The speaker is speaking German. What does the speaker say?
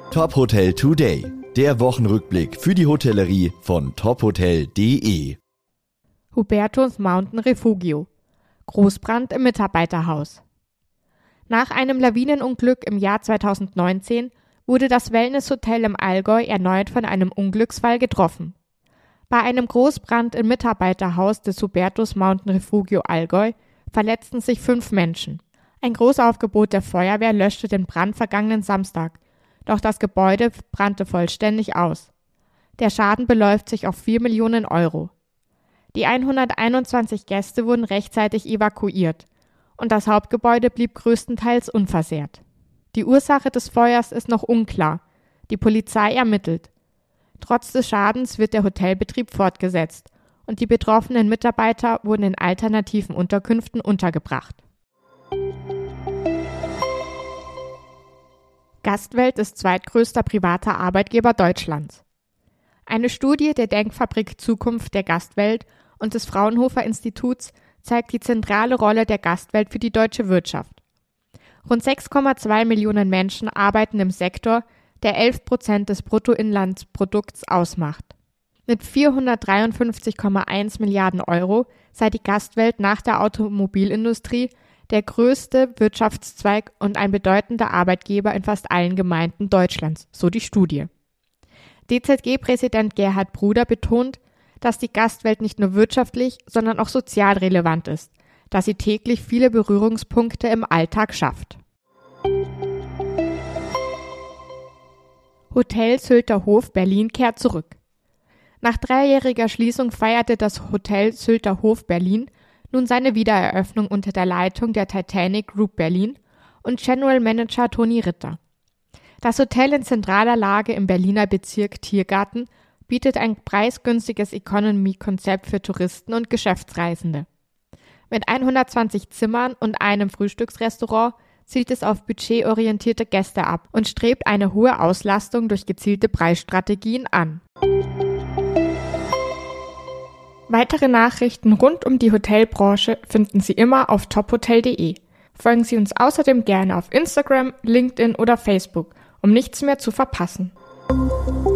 Top Hotel Today, der Wochenrückblick für die Hotellerie von tophotel.de. Hubertus Mountain Refugio. Großbrand im Mitarbeiterhaus. Nach einem Lawinenunglück im Jahr 2019 wurde das Wellnesshotel im Allgäu erneut von einem Unglücksfall getroffen. Bei einem Großbrand im Mitarbeiterhaus des Hubertus Mountain Refugio Allgäu verletzten sich 5 Menschen. Ein Großaufgebot der Feuerwehr löschte den Brand vergangenen Samstag, doch das Gebäude brannte vollständig aus. Der Schaden beläuft sich auf 4 Millionen Euro. Die 121 Gäste wurden rechtzeitig evakuiert und das Hauptgebäude blieb größtenteils unversehrt. Die Ursache des Feuers ist noch unklar. Die Polizei ermittelt. Trotz des Schadens wird der Hotelbetrieb fortgesetzt und die betroffenen Mitarbeiter wurden in alternativen Unterkünften untergebracht. Gastwelt ist zweitgrößter privater Arbeitgeber Deutschlands. Eine Studie der Denkfabrik Zukunft der Gastwelt und des Fraunhofer Instituts zeigt die zentrale Rolle der Gastwelt für die deutsche Wirtschaft. Rund 6,2 Millionen Menschen arbeiten im Sektor, der 11% des Bruttoinlandsprodukts ausmacht. Mit 453,1 Milliarden Euro sei die Gastwelt nach der Automobilindustrie der größte Wirtschaftszweig und ein bedeutender Arbeitgeber in fast allen Gemeinden Deutschlands, so die Studie. DZG-Präsident Gerhard Bruder betont, dass die Gastwelt nicht nur wirtschaftlich, sondern auch sozial relevant ist, da sie täglich viele Berührungspunkte im Alltag schafft. Hotel Sylter Hof Berlin kehrt zurück. Nach 3-jähriger Schließung feierte das Hotel Sylter Hof Berlin nun seine Wiedereröffnung unter der Leitung der Titanic Group Berlin und General Manager Toni Ritter. Das Hotel in zentraler Lage im Berliner Bezirk Tiergarten bietet ein preisgünstiges Economy-Konzept für Touristen und Geschäftsreisende. Mit 120 Zimmern und einem Frühstücksrestaurant zielt es auf budgetorientierte Gäste ab und strebt eine hohe Auslastung durch gezielte Preisstrategien an. Weitere Nachrichten rund um die Hotelbranche finden Sie immer auf tophotel.de. Folgen Sie uns außerdem gerne auf Instagram, LinkedIn oder Facebook, um nichts mehr zu verpassen.